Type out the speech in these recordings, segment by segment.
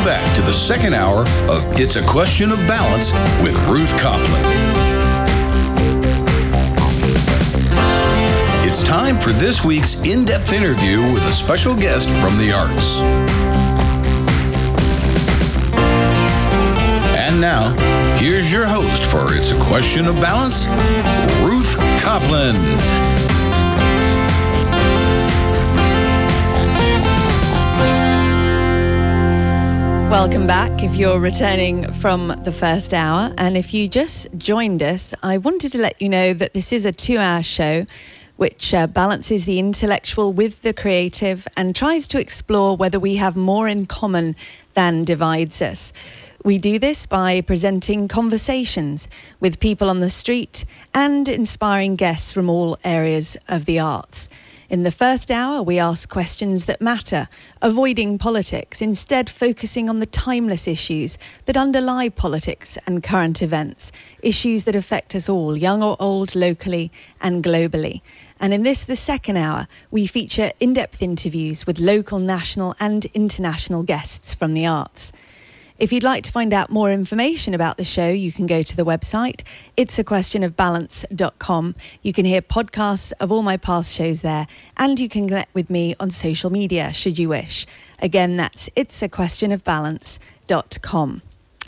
back to the second hour of It's a Question of Balance with Ruth Copland. It's time for this week's in-depth interview with a special guest from the arts. And now, here's your host for It's a Question of Balance, Ruth Copland. Welcome back if you're returning from the first hour. And if you just joined us, I wanted to let you know that this is a 2-hour show which balances the intellectual with the creative and tries to explore whether we have more in common than divides us. We do this by presenting conversations with people on the street and inspiring guests from all areas of the arts. In the first hour, we ask questions that matter, avoiding politics, instead focusing on the timeless issues that underlie politics and current events, issues that affect us all, young or old, locally and globally. And in this, the second hour, we feature in-depth interviews with local, national and international guests from the arts. If you'd like to find out more information about the show, you can go to the website, itsaquestionofbalance.com. You can hear podcasts of all my past shows there, and you can connect with me on social media, should you wish. Again, that's itsaquestionofbalance.com.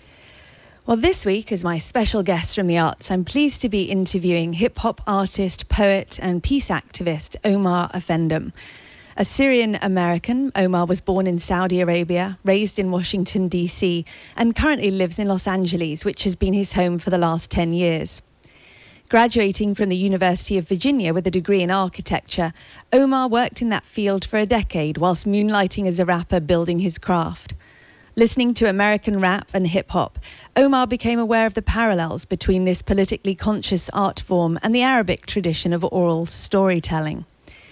Well, this week, as my special guest from the arts, I'm pleased to be interviewing hip-hop artist, poet, and peace activist Omar Effendim. A Syrian-American, Omar was born in Saudi Arabia, raised in Washington, D.C., and currently lives in Los Angeles, which has been his home for the last 10 years. Graduating from the University of Virginia with a degree in architecture, Omar worked in that field for a decade whilst moonlighting as a rapper building his craft. Listening to American rap and hip-hop, Omar became aware of the parallels between this politically conscious art form and the Arabic tradition of oral storytelling.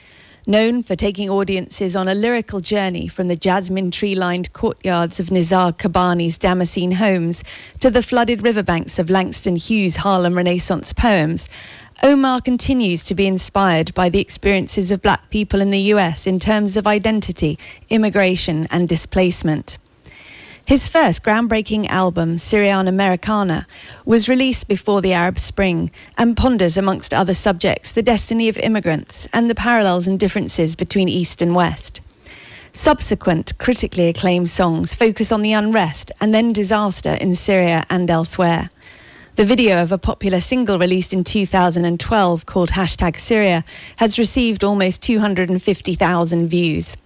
Known for taking audiences on a lyrical journey from the jasmine tree-lined courtyards of Nizar Qabbani's Damascene homes to the flooded riverbanks of Langston Hughes' Harlem Renaissance poems, Omar continues to be inspired by the experiences of black people in the US in terms of identity, immigration and displacement. His first groundbreaking album, Syrian Americana, was released before the Arab Spring and ponders, amongst other subjects, the destiny of immigrants and the parallels and differences between East and West. Subsequent, critically acclaimed songs focus on the unrest and then disaster in Syria and elsewhere. The video of a popular single released in 2012 called #Syria has received almost 250,000 views.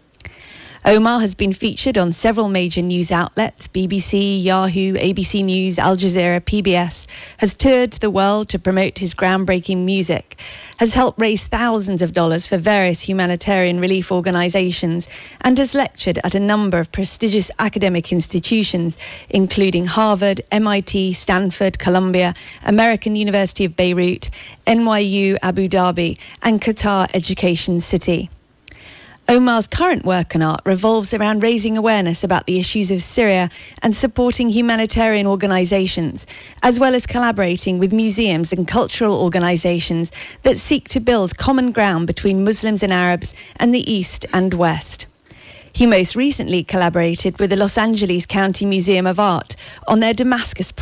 Omar has been featured on several major news outlets, BBC, Yahoo, ABC News, Al Jazeera, PBS, has toured the world to promote his groundbreaking music, has helped raise thousands of dollars for various humanitarian relief organizations, and has lectured at a number of prestigious academic institutions, including Harvard, MIT, Stanford, Columbia, American University of Beirut, NYU Abu Dhabi, and Qatar Education City. Omar's current work and art revolves around raising awareness about the issues of Syria and supporting humanitarian organizations, as well as collaborating with museums and cultural organizations that seek to build common ground between Muslims and Arabs and the East and West. He most recently collaborated with the Los Angeles County Museum of Art on their Damascus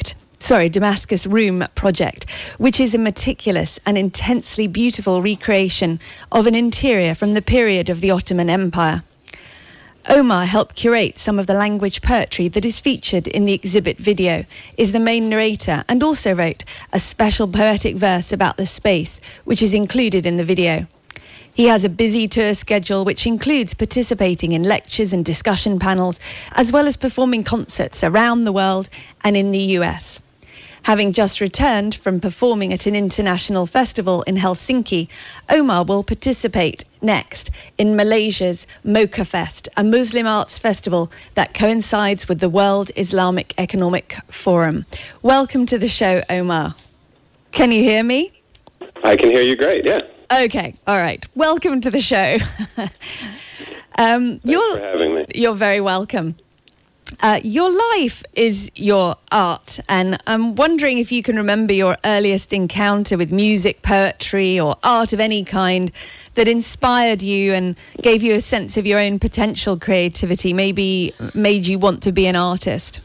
Room project, which is a meticulous and intensely beautiful recreation of an interior from the period of the Ottoman Empire. Omar helped curate some of the language poetry that is featured in the exhibit video, is the main narrator, and also wrote a special poetic verse about the space, which is included in the video. He has a busy tour schedule which includes participating in lectures and discussion panels, as well as performing concerts around the world and in the US. Having just returned from performing at an international festival in Helsinki, Omar will participate next in Malaysia's Mocha Fest, a Muslim arts festival that coincides with the World Islamic Economic Forum. Welcome to the show, Omar. Can you hear me? I can hear you great, yeah. Okay, all right. Welcome to the show. Thanks for having me. You're very welcome. Your life is your art, and I'm wondering if you can remember your earliest encounter with music, poetry, or art of any kind that inspired you and gave you a sense of your own potential creativity, maybe made you want to be an artist.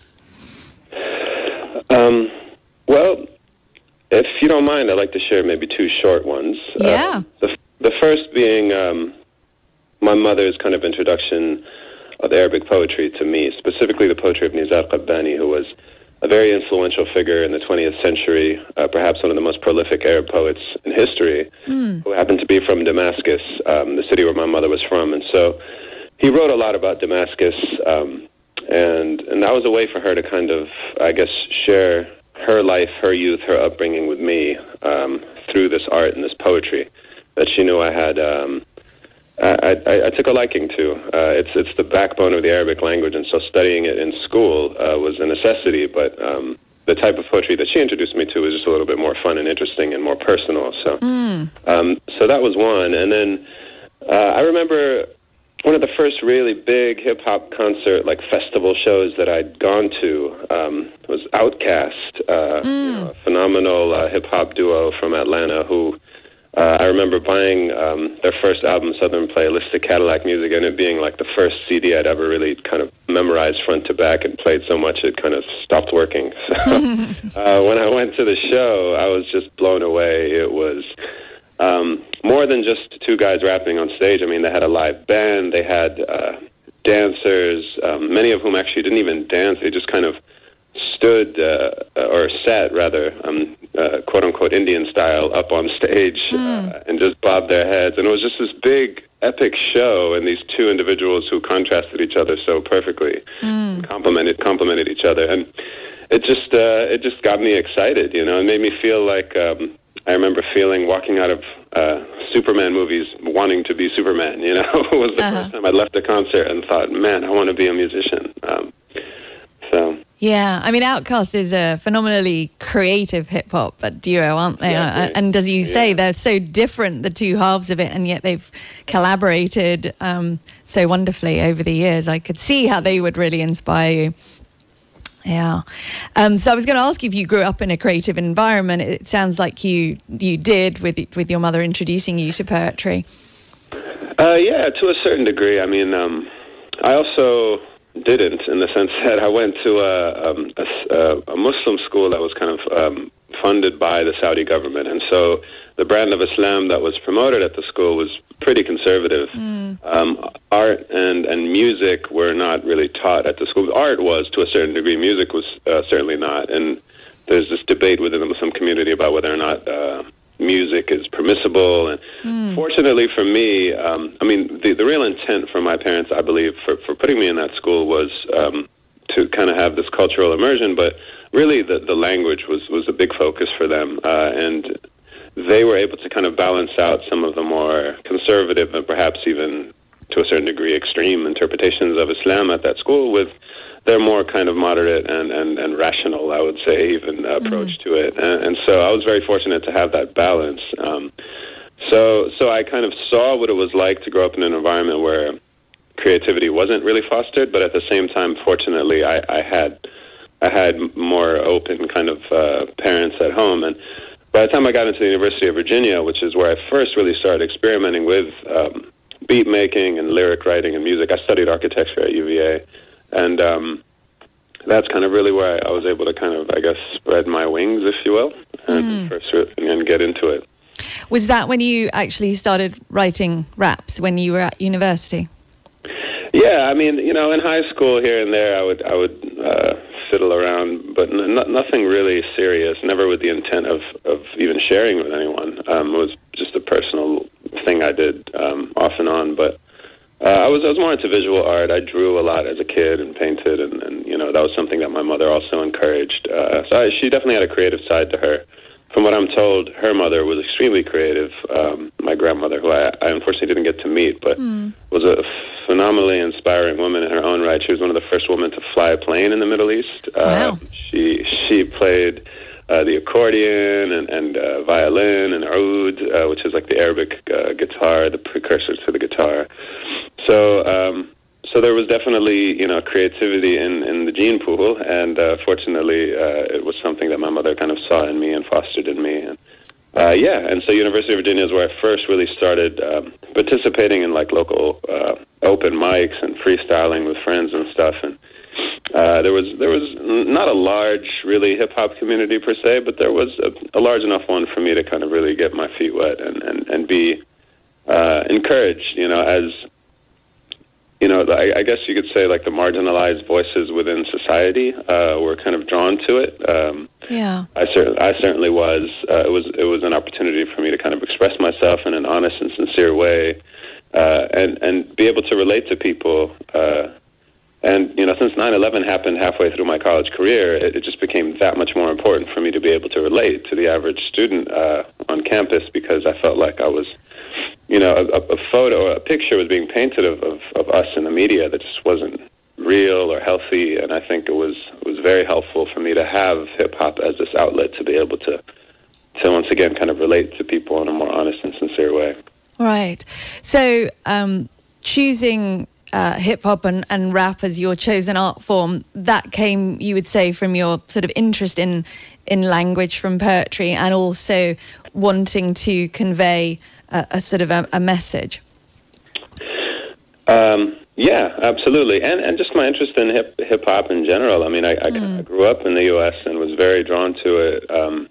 Well, if you don't mind, I'd like to share maybe two short ones. Yeah. The first being my mother's kind of introduction of Arabic poetry to me, specifically the poetry of Nizar Qabbani, who was a very influential figure in the 20th century, perhaps one of the most prolific Arab poets in history, who happened to be from Damascus, the city where my mother was from. And so he wrote a lot about Damascus, and that was a way for her to kind of, I guess, share her life, her youth, her upbringing with me through this art and this poetry that she knew I had. I took a liking to. It's the backbone of the Arabic language, and so studying it in school was a necessity. But the type of poetry that she introduced me to was just a little bit more fun and interesting and more personal. So, so that was one. And then I remember one of the first really big hip hop concert, like festival shows that I'd gone to was Outkast, a phenomenal hip hop duo from Atlanta who. I remember buying their first album, Southern Playlist, to Cadillac Music, and it being like the first CD I'd ever really kind of memorized front to back and played so much it kind of stopped working. So when I went to the show, I was just blown away. It was more than just two guys rapping on stage. I mean, they had a live band. They had dancers, many of whom actually didn't even dance. They just kind of stood or sat rather quote unquote Indian style up on stage and just bobbed their heads, and it was just this big epic show, and these two individuals who contrasted each other so perfectly, complemented each other, and it just got me excited, you know. It made me feel like I remember feeling walking out of Superman movies wanting to be Superman, you know. It was the first time I'd left a concert and thought, man, I want to be a musician. Yeah, I mean, Outkast is a phenomenally creative hip-hop duo, aren't they? Yeah, and as you say, they're so different, the two halves of it, and yet they've collaborated so wonderfully over the years. I could see how they would really inspire you. Yeah. So I was going to ask you if you grew up in a creative environment. It sounds like you did with your mother introducing you to poetry. Yeah, to a certain degree. I mean, I also didn't, in the sense that I went to a Muslim school that was kind of funded by the Saudi government, and so the brand of Islam that was promoted at the school was pretty conservative. Art and music were not really taught at the school. Art was to a certain degree. Music was certainly not, and there's this debate within the Muslim community about whether or not music is permissible. And fortunately for me, I mean, the real intent from my parents, I believe, for putting me in that school was to kind of have this cultural immersion, but really the language was a big focus for them, and they were able to kind of balance out some of the more conservative and perhaps even to a certain degree extreme interpretations of Islam at that school with their more kind of moderate and rational, I would say, even approach to it. And so I was very fortunate to have that balance. So I kind of saw what it was like to grow up in an environment where creativity wasn't really fostered, but at the same time, fortunately, I had more open kind of parents at home. And by the time I got into the University of Virginia, which is where I first really started experimenting with beat making and lyric writing and music, I studied architecture at UVA. And that's kind of really where I was able to kind of, I guess, spread my wings, if you will, and get into it. Was that when you actually started writing raps, when you were at university? Yeah, I mean, you know, in high school here and there, I would fiddle around, but nothing really serious, never with the intent of even sharing with anyone. It was just a personal thing I did off and on, but I was more into visual art. I drew a lot as a kid and painted, and you know, that was something that my mother also encouraged. So she definitely had a creative side to her. From what I'm told, her mother was extremely creative. My grandmother, who I unfortunately didn't get to meet, but was a phenomenally inspiring woman in her own right. She was one of the first women to fly a plane in the Middle East. Wow. She played the accordion and violin and oud, which is like the Arabic guitar, the precursor to the guitar. So So there was definitely, creativity in the gene pool, and fortunately, it was something that my mother kind of saw in me and fostered in me. And and so University of Virginia is where I first really started participating in like local open mics and freestyling with friends and stuff. And there was not a large, really hip-hop community per se, but there was a large enough one for me to kind of really get my feet wet and be encouraged, as, I guess you could say like the marginalized voices within society were kind of drawn to it. I certainly was. It was an opportunity for me to kind of express myself in an honest and sincere way, and be able to relate to people. And, since 9/11 happened halfway through my college career, it just became that much more important for me to be able to relate to the average student on campus, because I felt like I was, a photo or a picture was being painted of us in the media that just wasn't real or healthy. And I think it was very helpful for me to have hip-hop as this outlet to be able to once again kind of relate to people in a more honest and sincere way. Right. So choosing hip-hop and rap as your chosen art form, that came, you would say, from your sort of interest in language from poetry, and also wanting to convey a sort of a message. Yeah, absolutely. And just my interest in hip-hop in general. I mean, I grew up in the U.S. and was very drawn to it.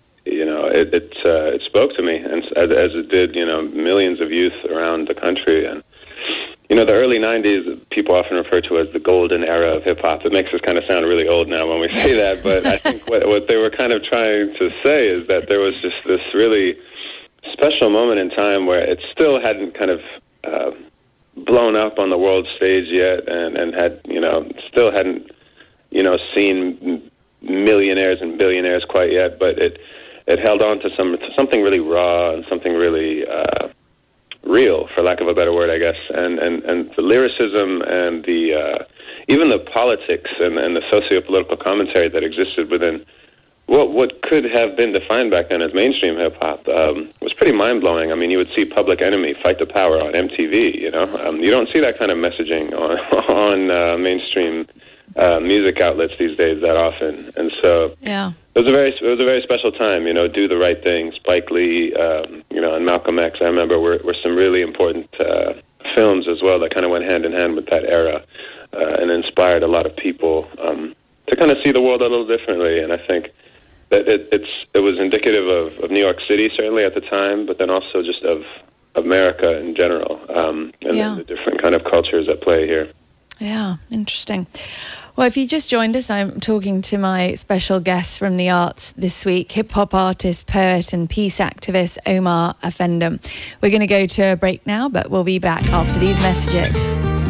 It spoke to me, and as it did, millions of youth around the country. And the early 90s, people often refer to as the golden era of hip-hop. It makes us kind of sound really old now when we say that, but I think what they were kind of trying to say is that there was just this really special moment in time where it still hadn't kind of blown up on the world stage yet, and had, still hadn't, seen millionaires and billionaires quite yet, but it held on to something really raw and something really real, for lack of a better word, I guess, and the lyricism and the even the politics and the socio-political commentary that existed within what could have been defined back then as mainstream hip-hop was pretty mind-blowing. I mean, you would see Public Enemy, Fight the Power on MTV, you don't see that kind of messaging on mainstream music outlets these days that often. And so it was a very special time, Do the Right Thing, Spike Lee, and Malcolm X, I remember were some really important films as well that kind of went hand in hand with that era, and inspired a lot of people to kind of see the world a little differently. And I think that it was indicative of New York City, certainly at the time, but then also just of America in general, and the different kind of cultures at play here. Yeah, interesting. Well, if you just joined us, I'm talking to my special guest from the arts this week, hip-hop artist, poet and peace activist Omar Effendim. We're going to go to a break now, but we'll be back after these messages.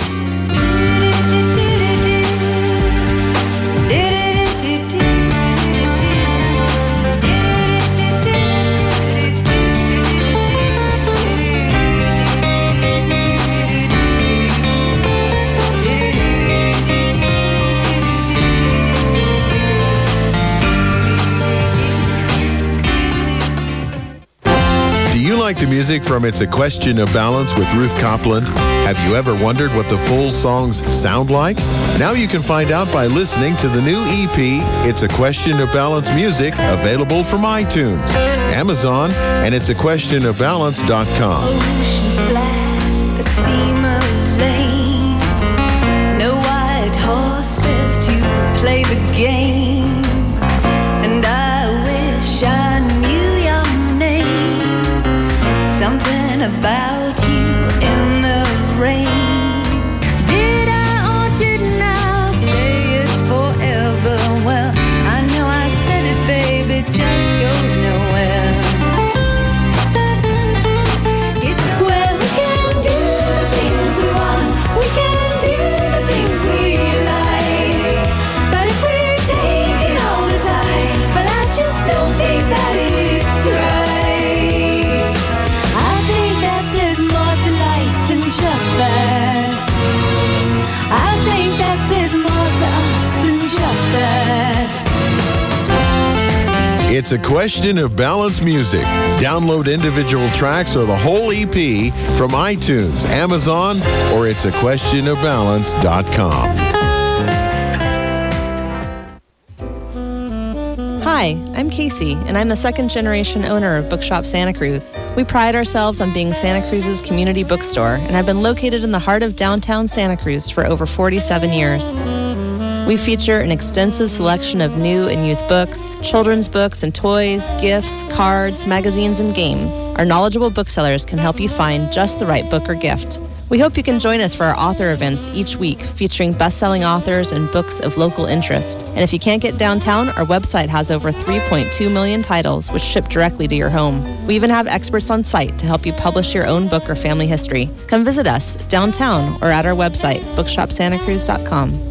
Like the music from It's a Question of Balance with Ruth Copland? Have you ever wondered what the full songs sound like? Now you can find out by listening to the new EP, It's a Question of Balance Music, available from iTunes, Amazon, and it'saquestionofbalance.com. Oceans black, but steamer lane. No white horses to play the game. And I wish I knew your name. Something about you in the rain. Did I or didn't I say it's forever? Well, I know I said it, babe, it just goes nowhere. Well, we can do the things we want, we can do the things we like. But if we're taking all the time, well, I just don't think that it's right. I think that there's more to life than just that. I think that there's more to us than just that. It's a Question of Balance music. Download individual tracks or the whole EP from iTunes, Amazon, or it'saquestionofbalance.com. Hi, I'm Casey, and I'm the second-generation owner of Bookshop Santa Cruz. We pride ourselves on being Santa Cruz's community bookstore and have been located in the heart of downtown Santa Cruz for over 47 years. We feature an extensive selection of new and used books, children's books and toys, gifts, cards, magazines, and games. Our knowledgeable booksellers can help you find just the right book or gift. We hope you can join us for our author events each week featuring best-selling authors and books of local interest. And if you can't get downtown, our website has over 3.2 million titles which ship directly to your home. We even have experts on site to help you publish your own book or family history. Come visit us downtown or at our website, bookshopsantacruz.com.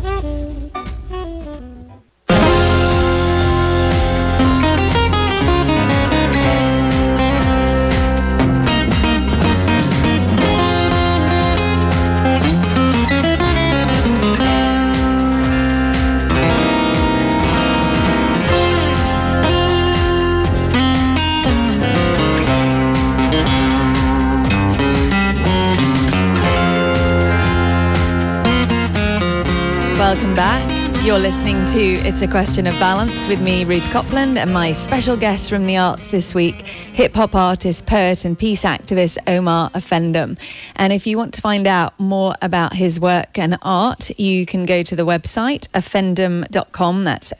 Welcome back. You're listening to It's a Question of Balance with me, Ruth Copland, and my special guest from the arts this week, hip-hop artist, poet and peace activist Omar Offendum. And if you want to find out more about his work and art, you can go to the website offendum.com. That's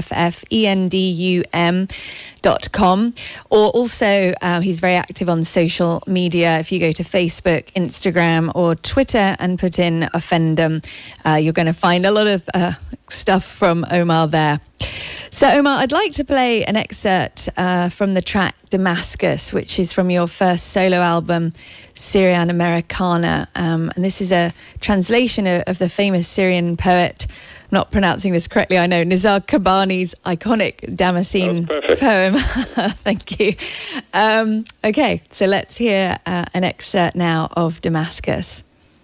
OFFENDUM.com. Or also, he's very active on social media. If you go to Facebook, Instagram, or Twitter and put in Offendum, you're going to find a lot of stuff from Omar there. So, Omar, I'd like to play an excerpt from the track Damascus, which is from your first solo album, Syrian Americana. And this is a translation of the famous Syrian poet, I'm not pronouncing this correctly, I know, Nizar Qabbani's iconic Damascene poem. Thank you. Okay, so let's hear an excerpt now of Damascus.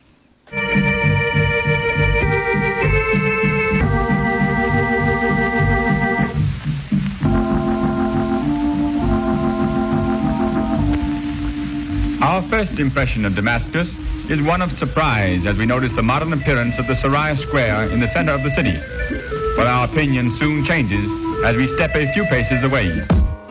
Our first impression of Damascus is one of surprise as we notice the modern appearance of the Saraya Square in the center of the city. But our opinion soon changes as we step a few paces away.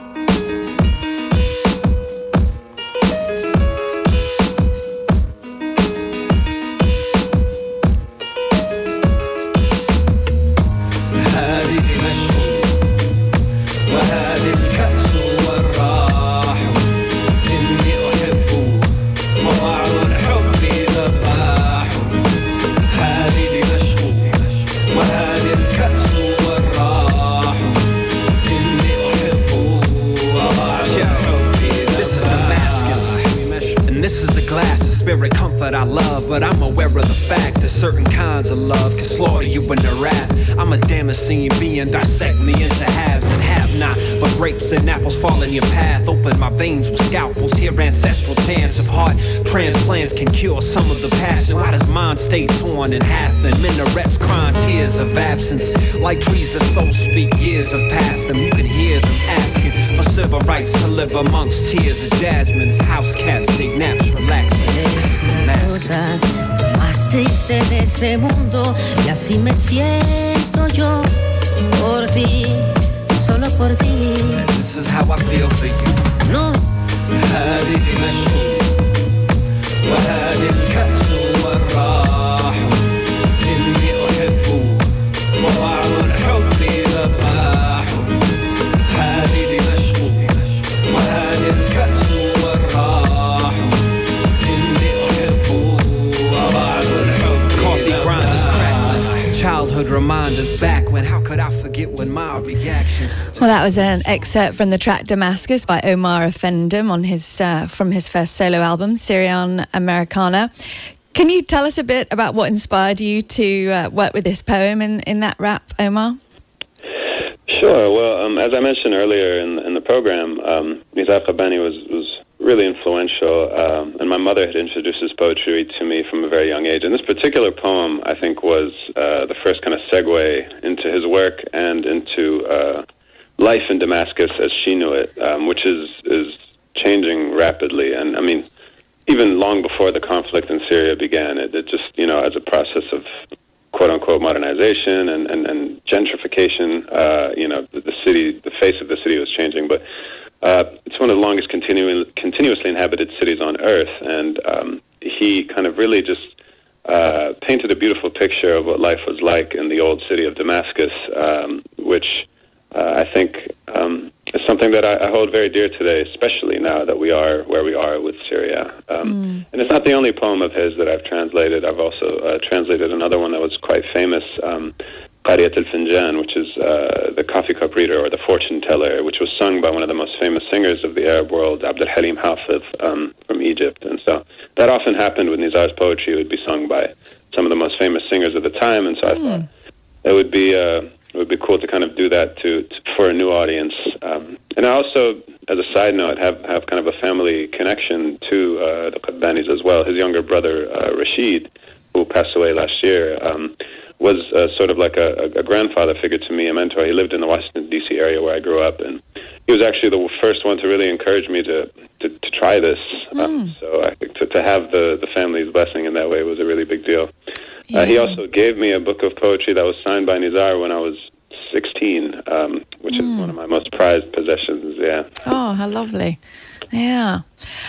I love, but I'm aware of the fact that certain kinds of love can slaughter you in their wrath. I'm a Damascene being, dissect me into halves and have not, but grapes and apples fall in your path. Open my veins with scalpels, hear ancestral chants of heart transplants can cure some of the past. And why does mine stay torn in half? And minarets crying tears of absence, like trees that so speak years have passed them. You can hear them asking for civil rights to live amongst tears of jasmines. House cats take naps, relaxing. Más triste de este mundo, y así me siento yo, por ti, solo por ti. This is how I feel for you. No. هذه دمشق وهذه الكأس والراح إني أحب وبعض الحب ذباح. هذه دمشق وهذه الكأس والراح إني أحب وبعض الحب. Coffee grinders crackling, childhood reminders back when. How could I forget when my reaction? Well, that was an excerpt from the track Damascus by Omar Offendum on his from his first solo album, Syrian Americana. Can you tell us a bit about what inspired you to work with this poem in that rap, Omar? Sure. Well, as I mentioned earlier in the program, Nizar Qabbani was really influential, and my mother had introduced his poetry to me from a very young age. And this particular poem, I think, was the first kind of segue into his work and into life in Damascus as she knew it, which is changing rapidly. And I mean, even long before the conflict in Syria began, it just, as a process of quote-unquote modernization and gentrification, the city, the face of the city was changing. But it's one of the longest continuously inhabited cities on Earth, and he kind of really just painted a beautiful picture of what life was like in the old city of Damascus, which I think is something that I hold very dear today, especially now that we are where we are with Syria. And it's not the only poem of his that I've translated. I've also translated another one that was quite famous, Qariyat al-Finjan, which is the coffee cup reader or the fortune teller, which was sung by one of the most famous singers of the Arab world, Abd al-Halim Hafiz from Egypt. And so that often happened with Nizar's poetry. It would be sung by some of the most famous singers of the time. And so I thought it would be cool to kind of do that for a new audience. And I also, as a side note, have kind of a family connection to the Qadbanis as well. His younger brother, Rashid, who passed away last year, was sort of like a grandfather figure to me, a mentor. He lived in the Washington, D.C. area where I grew up, and he was actually the first one to really encourage me to try this. So I think to have the family's blessing in that way was a really big deal. Yeah. He also gave me a book of poetry that was signed by Nizar when I was 16, which is one of my most prized possessions, yeah. Oh, how lovely. Yeah.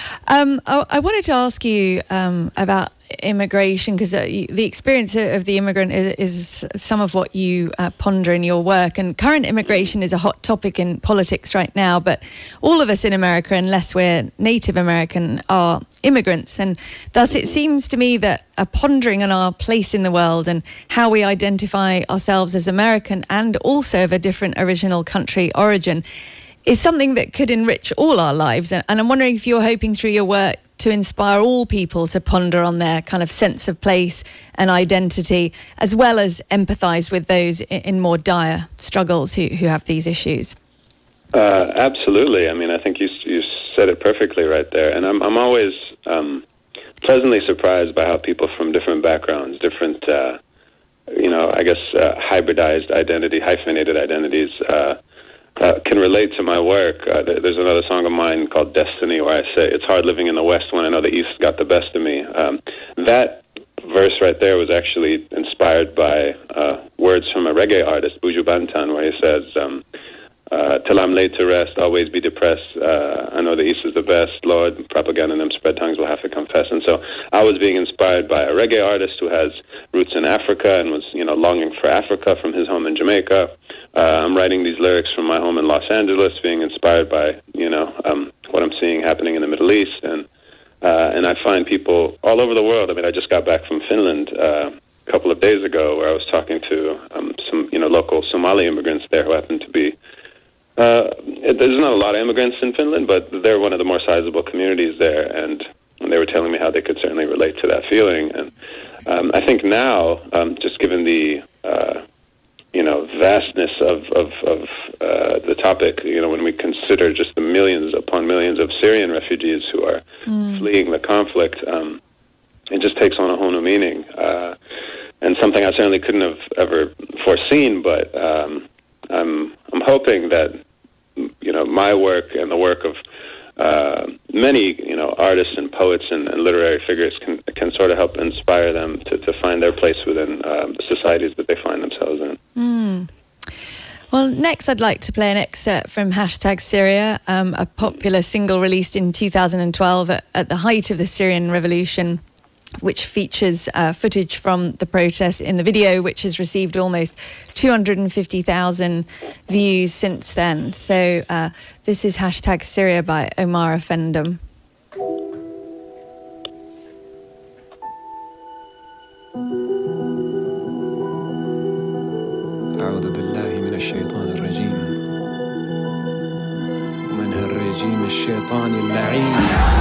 I wanted to ask you about immigration, because the experience of the immigrant is some of what you ponder in your work, and current immigration is a hot topic in politics right now, but all of us in America, unless we're Native American, are immigrants, and thus it seems to me that a pondering on our place in the world and how we identify ourselves as American and also of a different original country origin is something that could enrich all our lives. And I'm wondering if you're hoping through your work to inspire all people to ponder on their kind of sense of place and identity, as well as empathise with those in more dire struggles who have these issues. Absolutely. I mean, I think you said it perfectly right there. And I'm always pleasantly surprised by how people from different backgrounds, different, hybridized identity, hyphenated identities, can relate to my work. There's another song of mine called Destiny where I say, it's hard living in the West when I know the East got the best of me. That verse right there was actually inspired by words from a reggae artist, Buju Banton, where he says, till I'm laid to rest, always be depressed. I know the East is the best. Lord, propaganda and them spread tongues will have to confess. And so I was being inspired by a reggae artist who has roots in Africa and was, longing for Africa from his home in Jamaica. I'm writing these lyrics from my home in Los Angeles, being inspired by, what I'm seeing happening in the Middle East. And I find people all over the world. I mean, I just got back from Finland a couple of days ago where I was talking to some, local Somali immigrants there who happen to be there's not a lot of immigrants in Finland, but they're one of the more sizable communities there, and they were telling me how they could certainly relate to that feeling. And I think now, just given the vastness of the topic, when we consider just the millions upon millions of Syrian refugees who are fleeing the conflict, it just takes on a whole new meaning, and something I certainly couldn't have ever foreseen. But I'm hoping that my work and the work of many artists and poets and literary figures can sort of help inspire them to find their place within the societies that they find themselves in. Well, next I'd like to play an excerpt from #Syria, a popular single released in 2012 at the height of the Syrian revolution, which features footage from the protests in the video, which has received almost 250,000 views since then. So this is #Syria by Omar Effendim. أعوذ بالله من الشيطان الرجيم ومن هالرجيم الشيطان اللعين.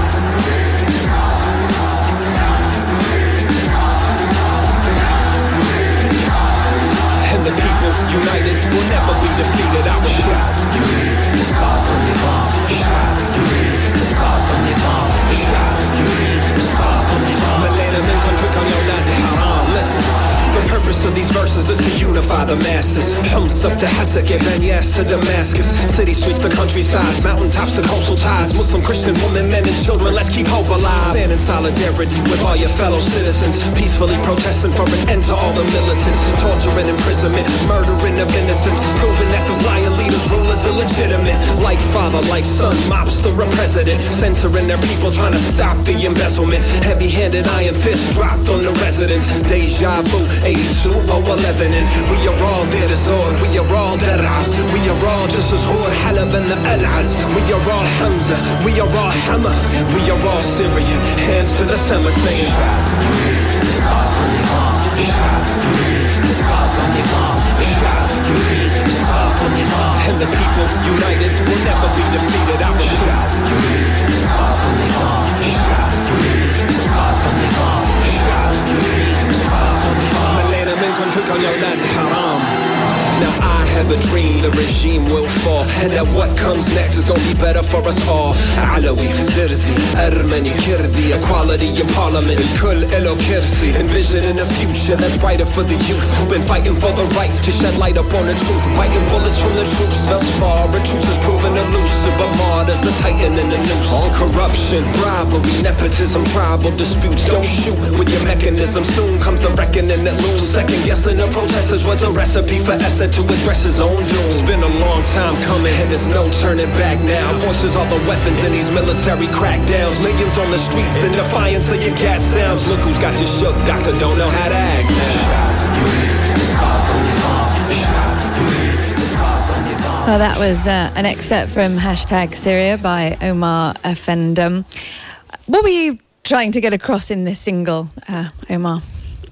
And the people united will never be defeated. I will shout. Listen, the purpose of these verses is for you to unify the masses. Homs up to Hesek, Banyas to Damascus. City streets to countrysides, mountaintops to coastal ties. Muslim, Christian, women, men, and children, let's keep hope alive. Stand in solidarity with all your fellow citizens, peacefully protesting for an end to all the militants. Torture and imprisonment, murdering of innocents, proving that those lying leaders' rule is illegitimate. Like father, like son, mobster, a president, censoring their people, trying to stop the embezzlement. Heavy-handed iron fists dropped on the residents. Deja vu, 82 or Lebanon. We are all there to Zor, we are all Dar'a. We are all just as Hur, Halab and the Al-Az. We are all Hamza, we are all Hama. We are all Syrian, hands to the summer saying and the people united will never be defeated. I Now I have a dream the regime will fall, and that what comes next is gonna be better for us all. Alawi, Dirzi, Armani, Kirdi, equality in parliament, Kul Elo Kirsi, envisioning a future that's brighter for the youth who've been fighting for the right to shed light upon the truth, biting bullets from the troops thus far. The truth has proven elusive, but martyrs the titan in the noose. All corruption, bribery, nepotism, tribal disputes. Don't shoot with your mechanism. Soon comes the reckoning that looms. Second guessing the protesters was a recipe for Esed to address his own doom. It's been a long time coming, and there's no turning back now. Voices are the weapons in these military crackdowns. Millions on the streets in defiance of your gas sounds. Look who's got you shook, doctor don't know how to act now. Well, that was an excerpt from #Syria by Omar Effendum. What were you trying to get across in this single, Omar?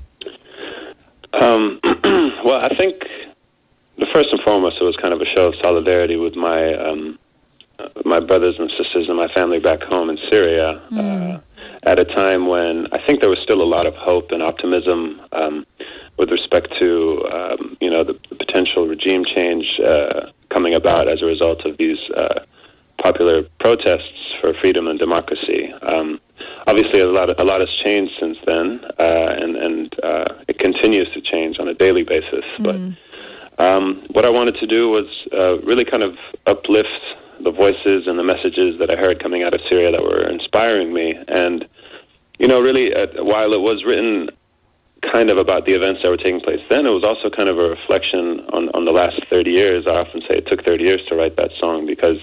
Well, I think the first and foremost, it was kind of a show of solidarity with my brothers and sisters and my family back home in Syria at a time when I think there was still a lot of hope and optimism with respect to the potential regime change coming about as a result of these popular protests for freedom and democracy. Obviously, a lot has changed since then, and it continues to change on a daily basis. But what I wanted to do was really kind of uplift the voices and the messages that I heard coming out of Syria that were inspiring me. And, really, while it was written kind of about the events that were taking place then, it was also kind of a reflection on the last 30 years. I often say it took 30 years to write that song because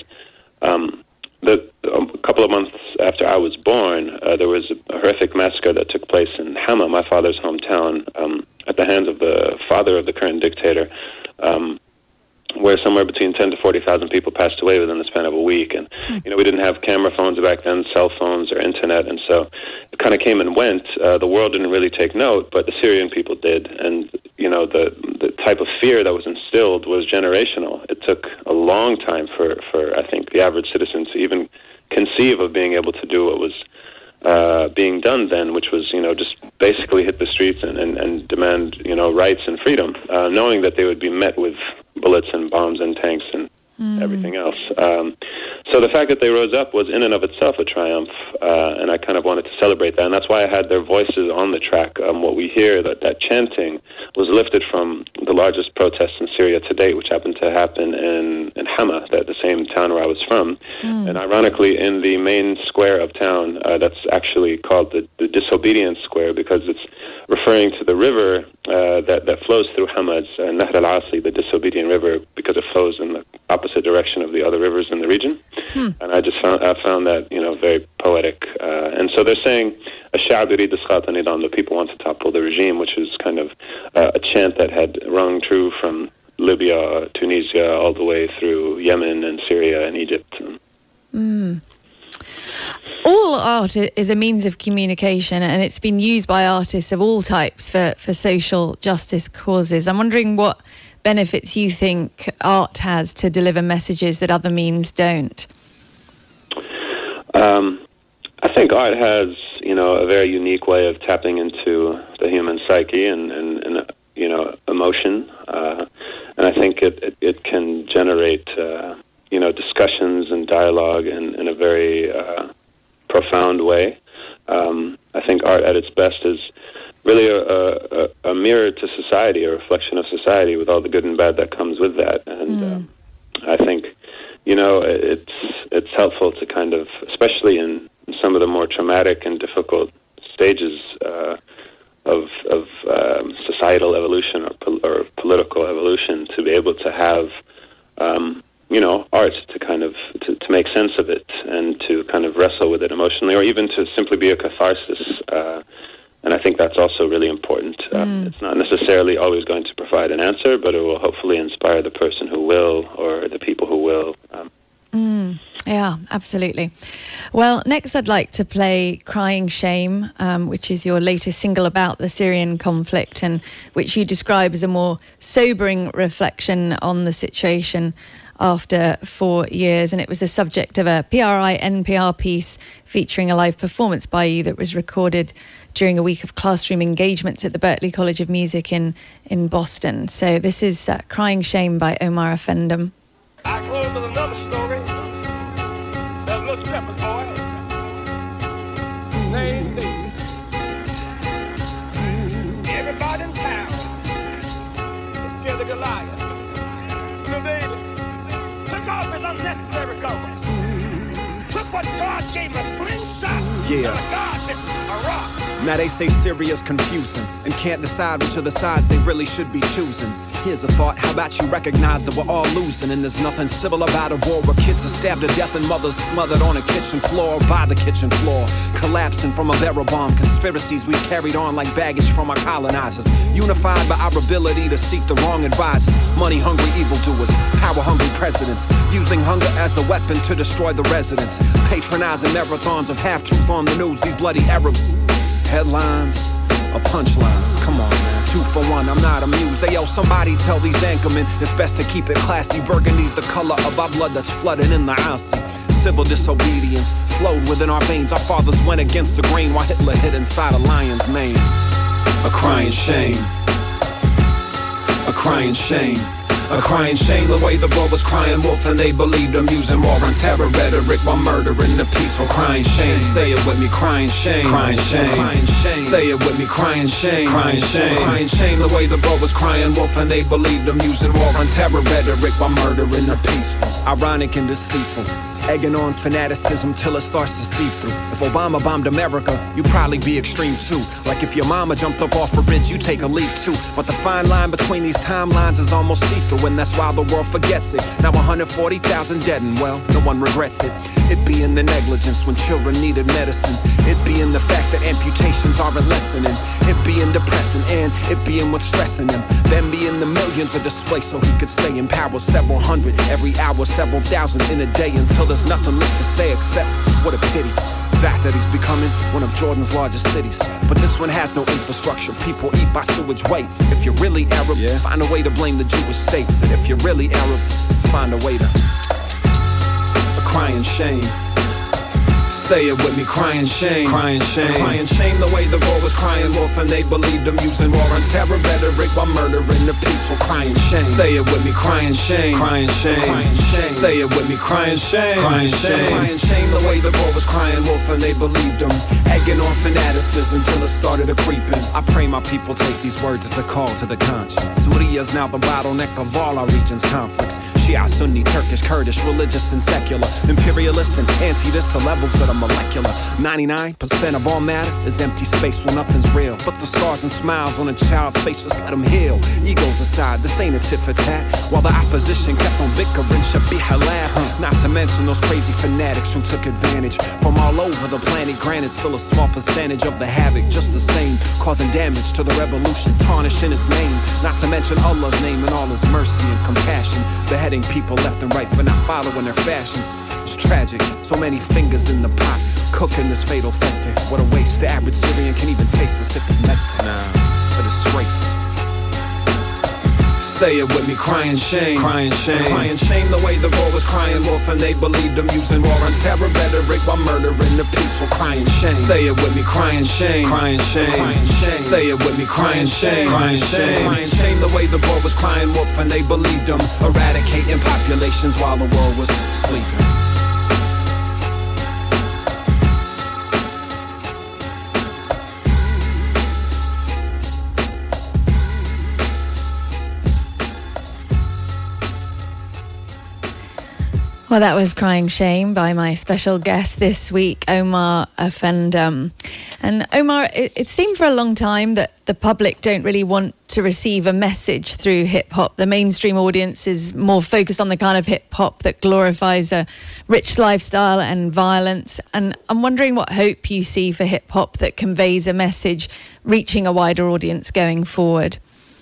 a couple of months after I was born, there was a horrific massacre that took place in Hama, my father's hometown, at the hands of the father of the current dictator, where somewhere between 10 to 40,000 people passed away within the span of a week. And, we didn't have camera phones back then, cell phones or internet, and so it kind of came and went. The world didn't really take note, but the Syrian people did. And, the type of fear that was instilled was generational. It took a long time for I think, the average citizen to even conceive of being able to do what was being done then, which was, just basically hit the streets and demand, rights and freedom, knowing that they would be met with bullets and bombs and tanks and everything else. So the fact that they rose up was in and of itself a triumph, and I kind of wanted to celebrate that, and that's why I had their voices on the track. What we hear, that chanting, was lifted from the largest protests in Syria to date, which happened to happen in Hama, the same town where I was from. And ironically, in the main square of town, that's actually called the Disobedience Square, because it's referring to the river that flows through Hama, Nahr al-Asli, the disobedient river, because it flows in the opposite direction of the other rivers in the region. And I found that, very poetic. And so they're saying, the people want to topple the regime, which is kind of a chant that had rung true from Libya, Tunisia, all the way through Yemen and Syria and Egypt. All art is a means of communication, and it's been used by artists of all types for social justice causes. I'm wondering what benefits you think art has to deliver messages that other means don't. I think art has, a very unique way of tapping into the human psyche and emotion, and I think it can generate, discussions and dialogue in a very profound way. I think art at its best is really a mirror to society. society, a reflection of society, with all the good and bad that comes with that. And I think, it's helpful to kind of, especially in some of the more traumatic and difficult stages of societal evolution or political evolution, to be able to have art to kind of to make sense of it and to kind of wrestle with it emotionally, or even to simply be a catharsis. And I think that's also really important. It's not necessarily always going to provide an answer, but it will hopefully inspire the person who will, or the people who will. Yeah, absolutely. Well, next I'd like to play Crying Shame, which is your latest single about the Syrian conflict, and which you describe as a more sobering reflection on the situation after 4 years. And it was the subject of a PRI NPR piece featuring a live performance by you that was recorded during a week of classroom engagements at the Berklee College of Music in Boston. So this is Crying Shame by Omar Effendim. I close with another story. There's a little shepherd boy named David. Everybody in town is scared of Goliath. So David took off his unnecessary clothes. Took what God gave him, a slingshot. Yeah. And a God, this a rock. Now they say Syria's confusing and can't decide which of the sides they really should be choosing. Here's a thought, how about you recognize that we're all losing, and there's nothing civil about a war where kids are stabbed to death and mothers smothered on a kitchen floor, by the kitchen floor, collapsing from a barrel bomb. Conspiracies we carried on like baggage from our colonizers, unified by our ability to seek the wrong advisors. Money-hungry evildoers, power-hungry presidents, using hunger as a weapon to destroy the residents, patronizing marathons of half-truth on the news. These bloody Arabs, headlines or punchlines, come on man, 2 for 1, I'm not amused. They yell, somebody tell these anchormen it's best to keep it classy. Burgundy's the color of our blood that's flooding in the Aussie. Civil disobedience flowed within our veins. Our fathers went against the grain while Hitler hid inside a lion's mane. A crying shame, a crying shame. A crying shame, the way the boy was crying wolf and they believed him, using war on terror rhetoric while murdering the peaceful. Crying shame, say it with me, crying shame, crying shame, crying shame. Say it with me, crying shame, crying shame, crying shame. The way the boy was crying wolf and they believed him, using war on terror rhetoric while murdering the peaceful. Ironic and deceitful, egging on fanaticism till it starts to see through. If Obama bombed America, you'd probably be extreme too. Like if your mama jumped up off a bridge, you take a leap too. But the fine line between these timelines is almost see-through, and that's why the world forgets it. Now 140,000 dead and well, no one regrets it. It be in the negligence when children needed medicine. It be in the fact that amputations aren't lessening. It be in depressing, and it be in what's stressing them. Then be in the millions of displaced so he could stay in power. Several hundred every hour, several thousand in a day, until there's nothing left to say except what a pity. Zaqat's becoming one of Jordan's largest cities, but this one has no infrastructure. People eat by sewage weight. If you're really Arab, find a way to blame the Jewish states. And if you're really Arab, find a way to a crying shame. Say it with me, crying shame, crying shame, crying shame. The way the boy was crying wolf and they believed him, using war on terror rhetoric while murdering the peaceful. Crying shame. Say it with me, crying shame, crying shame, crying shame. Say it with me, crying shame, crying shame, crying shame. The way the boy was crying wolf and they believed him, egging on fanaticism until it started to creep in. I pray my people take these words as a call to the conscience. Syria is now the bottleneck of all our region's conflicts. Shia, Sunni, Turkish, Kurdish, religious and secular, imperialist and anti-this to levels that are molecular. 99% of all matter is empty space when nothing's real. But the scars and smiles on a child's face, just let them heal. Egos aside, this ain't a tit for tat. While the opposition kept on bickering, Shabiha laugh. Not to mention those crazy fanatics who took advantage from all over the planet. Granted, still a small percentage of the havoc, just the same, causing damage to the revolution, tarnishing its name. Not to mention Allah's name and all his mercy and compassion, beheading people left and right for not following their fashions. It's tragic, so many fingers in the pot, cooking this fatal factor. What a waste, the average Syrian can even taste the sip of nectar. Nah, but it's race. Say it with me, crying shame, crying shame, crying shame. The way the boy was crying wolf and they believed him, using war on terror rhetoric while murdering the peaceful. Crying shame. Say it with me, crying shame, crying shame, crying shame. Say it with me, crying shame, crying shame, crying shame. The way the boy was crying wolf and they believed him, eradicating populations while the world was sleeping. Well, that was Crying Shame by my special guest this week, Omar Effendum. And Omar, it seemed for a long time that the public don't really want to receive a message through hip-hop. The mainstream audience is more focused on the kind of hip-hop that glorifies a rich lifestyle and violence. And I'm wondering what hope you see for hip-hop that conveys a message reaching a wider audience going forward.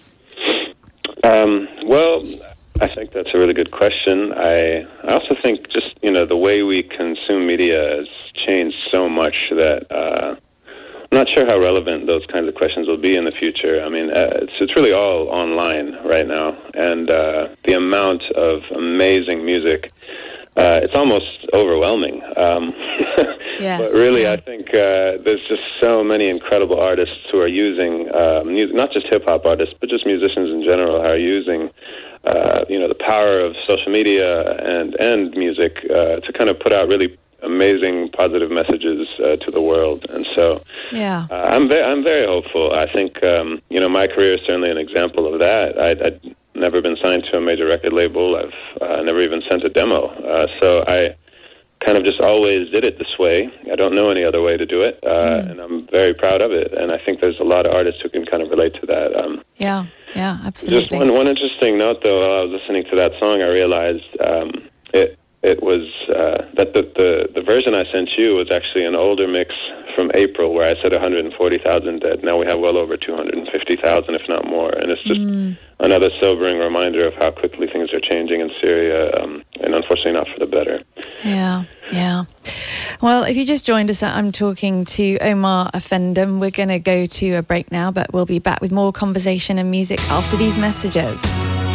Well, I think that's a really good question. I also think just, the way we consume media has changed so much that I'm not sure how relevant those kinds of questions will be in the future. I mean, it's really all online right now, and the amount of amazing music, it's almost overwhelming. Yes, but really, I think there's just so many incredible artists who are using, not just hip-hop artists, but just musicians in general, who are using the power of social media and music to kind of put out really amazing positive messages to the world. And so I'm very hopeful. I think my career is certainly an example of that. I'd never been signed to a major record label. I've never even sent a demo. So I kind of just always did it this way. I don't know any other way to do it, and I'm very proud of it. And I think there's a lot of artists who can kind of relate to that. Yeah, absolutely. Just one interesting note, though, while I was listening to that song, I realized it was that the version I sent you was actually an older mix from April, where I said 140,000 dead. Now we have well over 250,000, if not more. And it's just another sobering reminder of how quickly things are changing in Syria, and unfortunately not for the better. Yeah. Well, if you just joined us, I'm talking to Omar Effendum. We're going to go to a break now, but we'll be back with more conversation and music after these messages.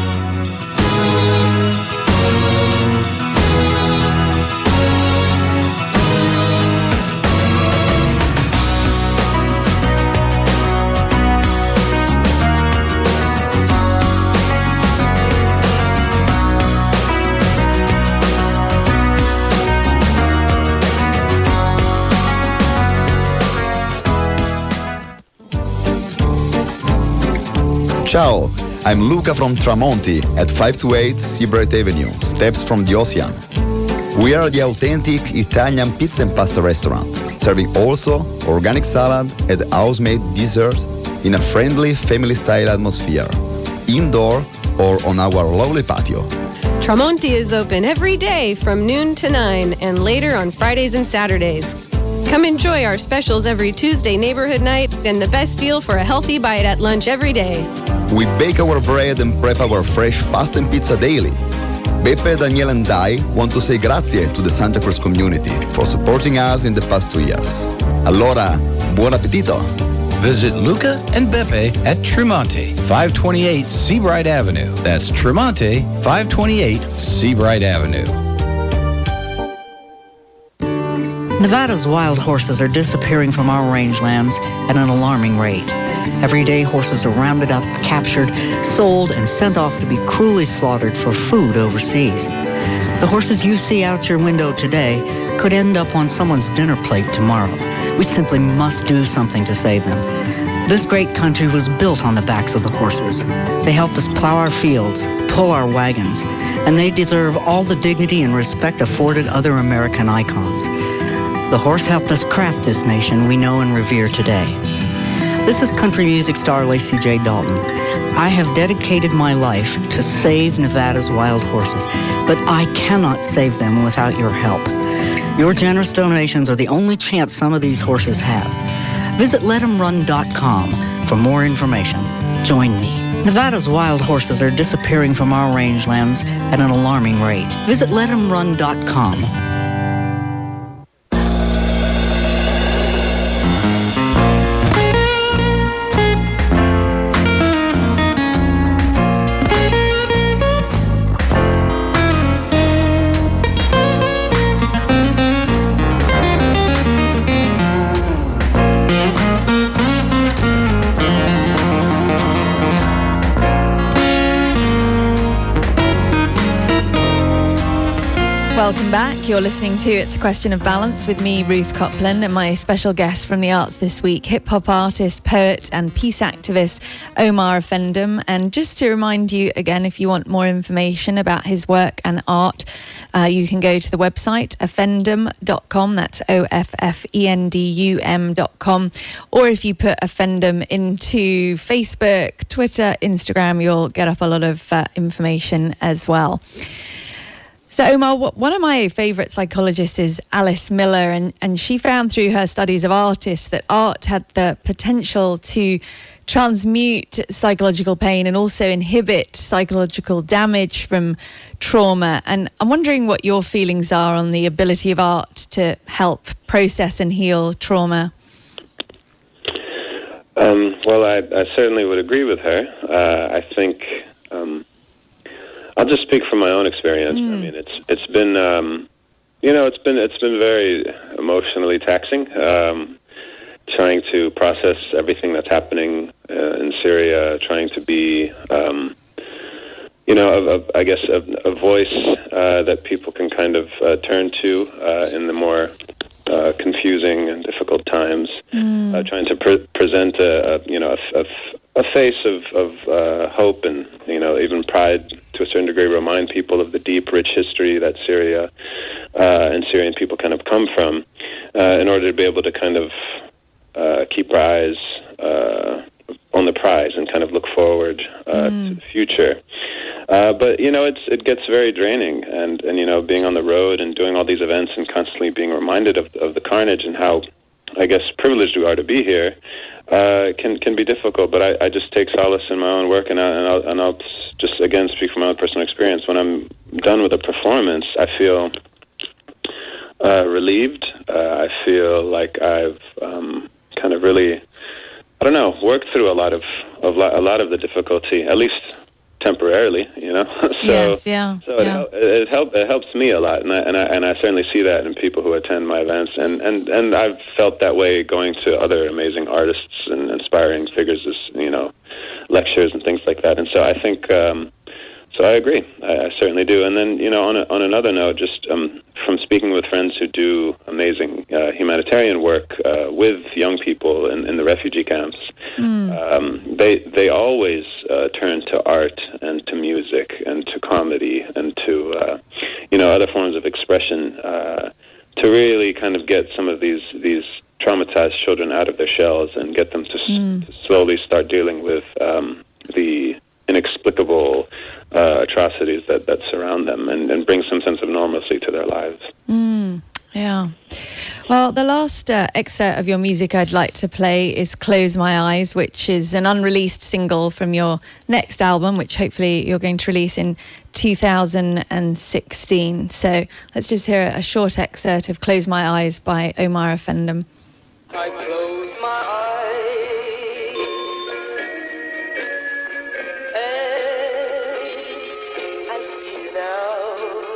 Ciao, I'm Luca from Tramonti at 528 Seabright Avenue, steps from the ocean. We are the authentic Italian pizza and pasta restaurant, serving also organic salad and house-made dessert in a friendly family-style atmosphere, indoor or on our lovely patio. Tramonti is open every day from noon to 9 and later on Fridays and Saturdays. Come enjoy our specials every Tuesday neighborhood night and the best deal for a healthy bite at lunch every day. We bake our bread and prep our fresh pasta and pizza daily. Beppe, Daniele and I want to say grazie to the Santa Cruz community for supporting us in the past 2 years. Allora, buon appetito! Visit Luca and Beppe at Tremonti, 528 Seabright Avenue. That's Tremonti, 528 Seabright Avenue. Nevada's wild horses are disappearing from our rangelands at an alarming rate. Every day, horses are rounded up, captured, sold, and sent off to be cruelly slaughtered for food overseas. The horses you see out your window today could end up on someone's dinner plate tomorrow. We simply must do something to save them. This great country was built on the backs of the horses. They helped us plow our fields, pull our wagons, and they deserve all the dignity and respect afforded other American icons. The horse helped us craft this nation we know and revere today. This is country music star Lacey J. Dalton. I have dedicated my life to save Nevada's wild horses, but I cannot save them without your help. Your generous donations are the only chance some of these horses have. Visit LetEmRun.com for more information. Join me. Nevada's wild horses are disappearing from our rangelands at an alarming rate. Visit LetEmRun.com. Welcome back. You're listening to It's a Question of Balance with me, Ruth Copland, and my special guest from the arts this week, hip-hop artist, poet and peace activist Omar Effendim. And just to remind you again, if you want more information about his work and art, you can go to the website offendum.com. That's OFFENDUM.com. Or if you put Effendim into Facebook, Twitter, Instagram, you'll get up a lot of information as well. So, Omar, one of my favourite psychologists is Alice Miller, and she found through her studies of artists that art had the potential to transmute psychological pain and also inhibit psychological damage from trauma. And I'm wondering what your feelings are on the ability of art to help process and heal trauma. Well, I certainly would agree with her. I think... I'll just speak from my own experience. I mean, it's been it's been very emotionally taxing, trying to process everything that's happening in Syria, trying to be a voice that people can kind of turn to in the more confusing and difficult times, trying to present a face of hope and even pride to a certain degree, remind people of the deep, rich history that Syria and Syrian people kind of come from, in order to be able to kind of keep our eyes on the prize and kind of look forward to the future. But it gets very draining, and being on the road and doing all these events and constantly being reminded of the carnage and how, I guess, privileged we are to be here. Can be difficult, but I just take solace in my own work, and I'll just again speak from my own personal experience. When I'm done with a performance, I feel relieved. I feel like I've kind of really, worked through a lot of the difficulty, at least temporarily, It helps me a lot, and I certainly see that in people who attend my events, and I've felt that way going to other amazing artists and inspiring figures, as lectures and things like that. And so I think, so I agree, I certainly do. And then on another note, just from speaking with friends who do amazing humanitarian work with young people in the refugee camps, they always turn to art and to music and to comedy and to other forms of expression to really kind of get some of these traumatized children out of their shells and get them to slowly start dealing with the inexplicable atrocities that surround them and bring some sense of normalcy to their lives. Yeah. Well, the last excerpt of your music I'd like to play is Close My Eyes, which is an unreleased single from your next album, which hopefully you're going to release in 2016. So let's just hear a short excerpt of Close My Eyes by Omar Effendim. I close my eyes and I see you now.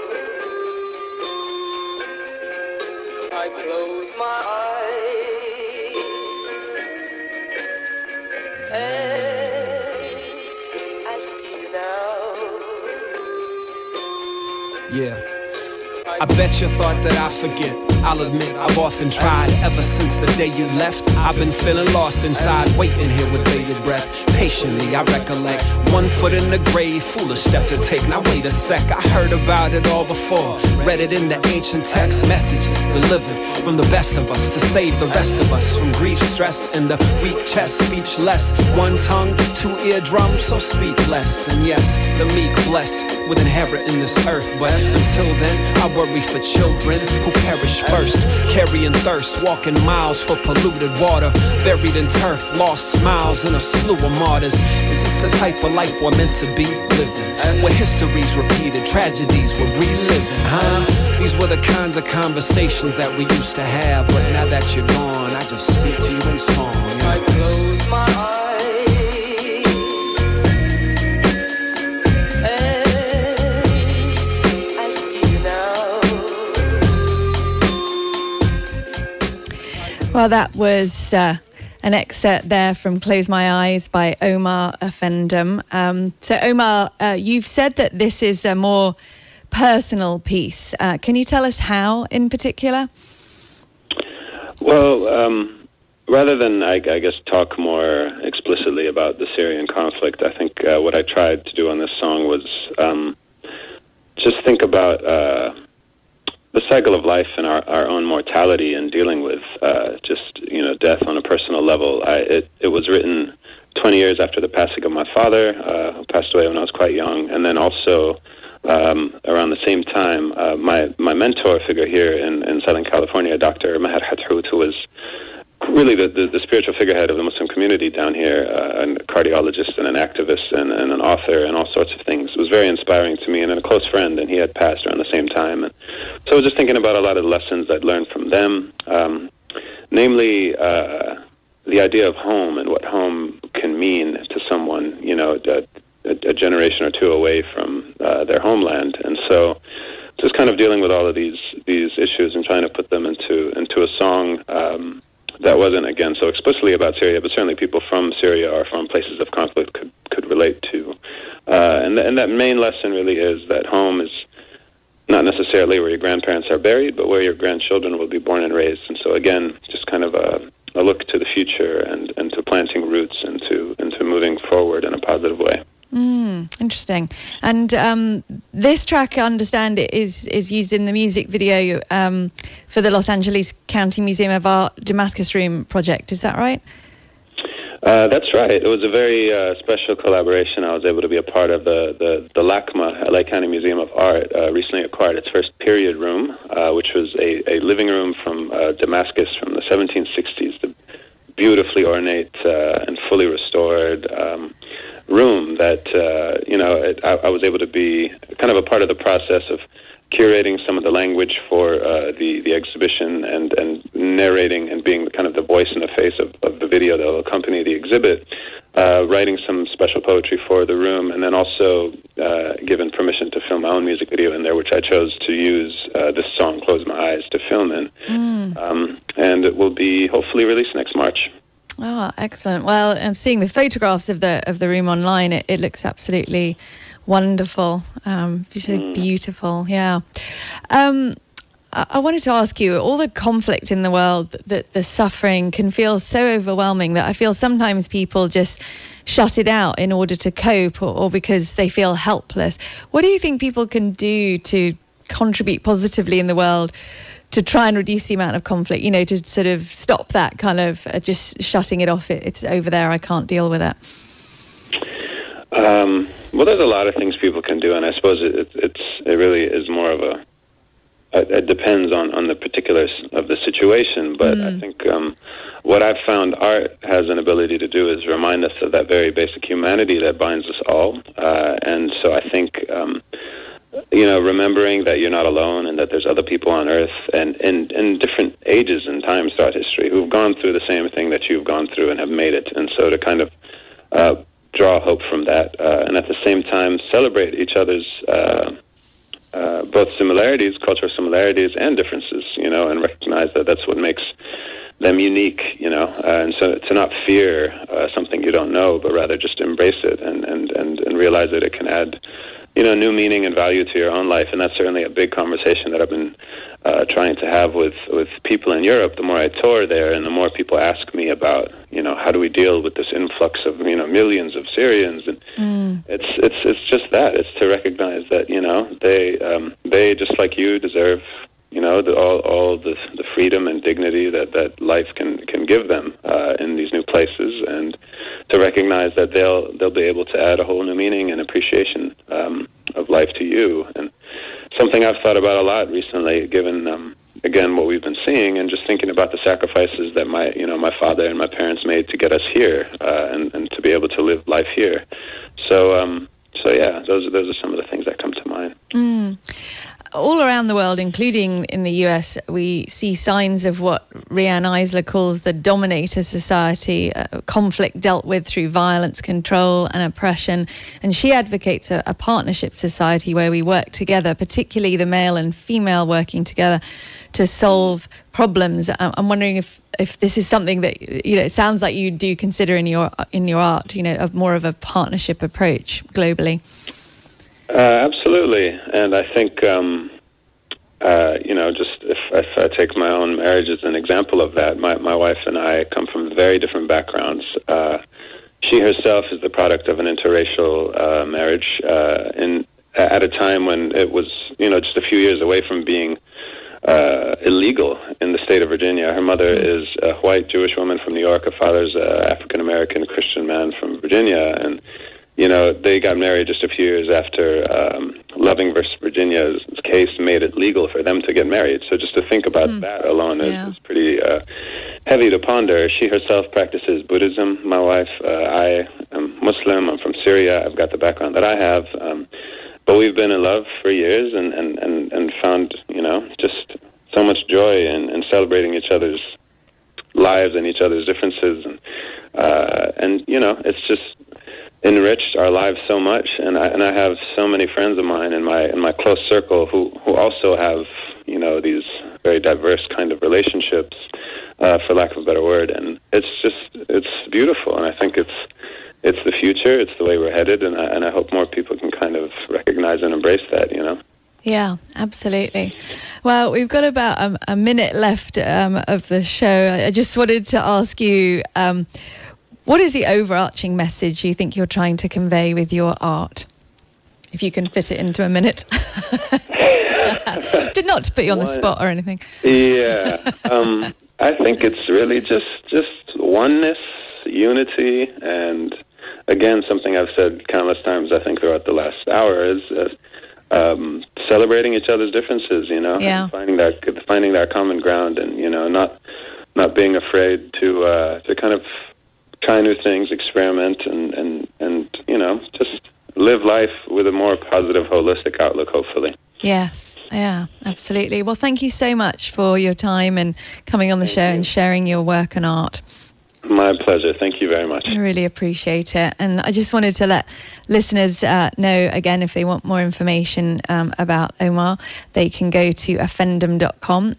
I close my eyes and I see you now. Yeah. I bet you thought that I forget. I'll admit I've often tried. Ever since the day you left, I've been feeling lost inside, waiting here with bated breath. Patiently I recollect, 1 foot in the grave, foolish step to take. Now wait a sec, I heard about it all before. Read it in the ancient text, messages delivered from the best of us to save the rest of us from grief, stress, and the weak chest. Speechless, 1 tongue, 2 eardrums, so speak less. And yes, the meek blessed with inheriting this earth, but until then I worry for children who perish first, carrying thirst, walking miles for polluted water, buried in turf, lost smiles in a slew of martyrs. Is this the type of life we're meant to be living? Where history's repeated, tragedies we're reliving, huh? These were the kinds of conversations that we used to have, but now that you're gone, I just speak to you in song. I close my eyes. Well, that was an excerpt there from Close My Eyes by Omar Effendim. So, Omar, you've said that this is a more personal piece. Can you tell us how, in particular? Well, rather than, I guess, talk more explicitly about the Syrian conflict, I think what I tried to do on this song was just think about the cycle of life and our own mortality and dealing with just, death on a personal level. It was written 20 years after the passing of my father, who passed away when I was quite young, and then also around the same time, my mentor figure here in Southern California, Dr. Maher Hathout, who was really the spiritual figurehead of the Muslim community down here, a cardiologist and an activist and an author and all sorts of things. It was very inspiring to me and a close friend, and he had passed around the same time. And so I was just thinking about a lot of the lessons I'd learned from them, namely the idea of home and what home can mean to someone, a generation or two away from their homeland. And so just kind of dealing with all of these issues and trying to put them into a song that wasn't, again, so explicitly about Syria, but certainly people from Syria or from places of conflict could relate to. And that main lesson really is that home is not necessarily where your grandparents are buried, but where your grandchildren will be born and raised. And so, again, just kind of a look to the future and to planting roots and to moving forward in a positive way. Interesting. And this track, I understand, is used in the music video for the Los Angeles County Museum of Art Damascus Room project. Is that right? That's right. It was a very special collaboration. I was able to be a part of the LACMA, LA County Museum of Art, recently acquired its first period room, which was a living room from Damascus from the 1760s, the beautifully ornate and fully restored room that, I was able to be kind of a part of the process of curating some of the language for the exhibition and narrating and being kind of the voice and the face of the video that will accompany the exhibit, writing some special poetry for the room, and then also given permission to film my own music video in there, which I chose to use this song, Close My Eyes, to film in. And it will be hopefully released next March. Oh, excellent. Well, I'm seeing the photographs of the room online. It looks absolutely wonderful. So beautiful. Yeah. I wanted to ask you, all the conflict in the world, the suffering can feel so overwhelming that I feel sometimes people just shut it out in order to cope or because they feel helpless. What do you think people can do to contribute positively in the world to try and reduce the amount of conflict, to sort of stop that kind of just shutting it off? It's over there, I can't deal with it. Well, there's a lot of things people can do, and I suppose it really is more of it depends on the particulars of the situation, but I think what I've found art has an ability to do is remind us of that very basic humanity that binds us all, and so I think remembering that you're not alone and that there's other people on Earth and in different ages and times throughout history who've gone through the same thing that you've gone through and have made it. And so to kind of draw hope from that and at the same time celebrate each other's both similarities, cultural similarities and differences, and recognize that that's what makes them unique, and so to not fear something you don't know, but rather just embrace it and realize that it can add new meaning and value to your own life. And that's certainly a big conversation that I've been trying to have with people in Europe. The more I tour there and the more people ask me about, how do we deal with this influx of, millions of Syrians? And it's just that. It's to recognize that, they just like you deserve, all the freedom and dignity that life can give them in these new places, and to recognize that they'll be able to add a whole new meaning and appreciation of life to you. And something I've thought about a lot recently, given again what we've been seeing, and just thinking about the sacrifices that my father and my parents made to get us here, and to be able to live life here. So yeah, those are some of the things that come to mind. All around the world, including in the US, we see signs of what Riane Eisler calls the dominator society, conflict dealt with through violence, control and oppression. And she advocates a partnership society where we work together, particularly the male and female working together to solve problems. I'm wondering if this is something that, it sounds like you do consider in your art, of more of a partnership approach globally. Absolutely, and I think, just if I take my own marriage as an example of that, my wife and I come from very different backgrounds. She herself is the product of an interracial marriage at a time when it was, just a few years away from being illegal in the state of Virginia. Her mother is a white Jewish woman from New York. Her father's an African-American Christian man from Virginia. And, they got married just a few years after Loving versus Virginia's case made it legal for them to get married. So just to think about that alone is pretty heavy to ponder. She herself practices Buddhism, my wife. I am Muslim. I'm from Syria. I've got the background that I have. But we've been in love for years and found, just so much joy in celebrating each other's lives and each other's differences. And it's just enriched our lives so much. And I have so many friends of mine in my close circle who also have, these very diverse kind of relationships, for lack of a better word. And it's beautiful. And I think it's the future. It's the way we're headed, and I hope more people can kind of recognize and embrace that, Yeah, absolutely. Well, we've got about a minute left of the show. I just wanted to ask you, what is the overarching message you think you're trying to convey with your art? If you can fit it into a minute. Did not to put you on the spot or anything. Yeah. I think it's really just oneness, unity, and again, something I've said countless times, I think, throughout the last hour is celebrating each other's differences, and finding that common ground, and not being afraid to kind of try new things, experiment, and just live life with a more positive, holistic outlook, hopefully. Yes, yeah, absolutely. Well, thank you so much for your time and coming on the show and sharing your work and art. My pleasure. Thank you very much. I really appreciate it. And I just wanted to let listeners know, again, if they want more information about Omar, they can go to offendum.com,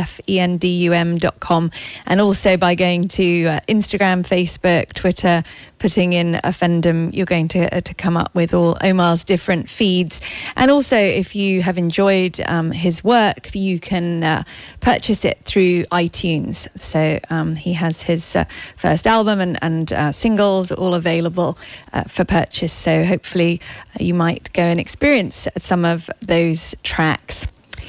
OFFENDUM.com. And also by going to Instagram, Facebook, Twitter, putting in Offendum, you're going to come up with all Omar's different feeds. And also, if you have enjoyed his work, you can purchase it through iTunes. So he has his first album and singles all available for purchase. So hopefully you might go and experience some of those tracks.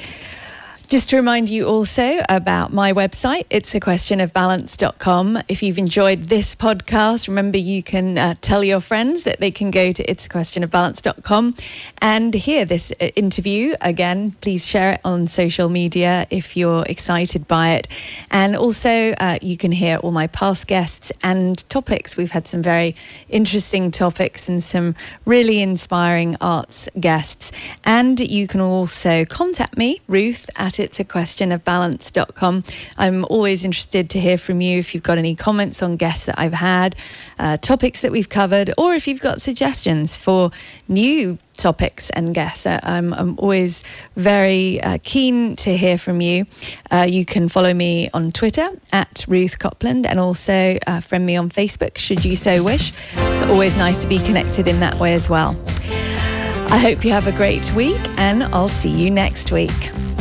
Just to remind you also about my website, itsaquestionofbalance.com. If you've enjoyed this podcast, remember you can tell your friends that they can go to itsaquestionofbalance.com and hear this interview. Again, please share it on social media if you're excited by it. And also you can hear all my past guests and topics. We've had some very interesting topics and some really inspiring arts guests. And you can also contact me, Ruth, at itsaquestionofbalance.com. I'm always interested to hear from you if you've got any comments on guests that I've had, topics that we've covered, or if you've got suggestions for new topics and guests. I'm always very keen to hear from you. You can follow me on Twitter at Ruth Copland, and also friend me on Facebook should you so wish. It's always nice to be connected in that way as well. I hope you have a great week, and I'll see you next week.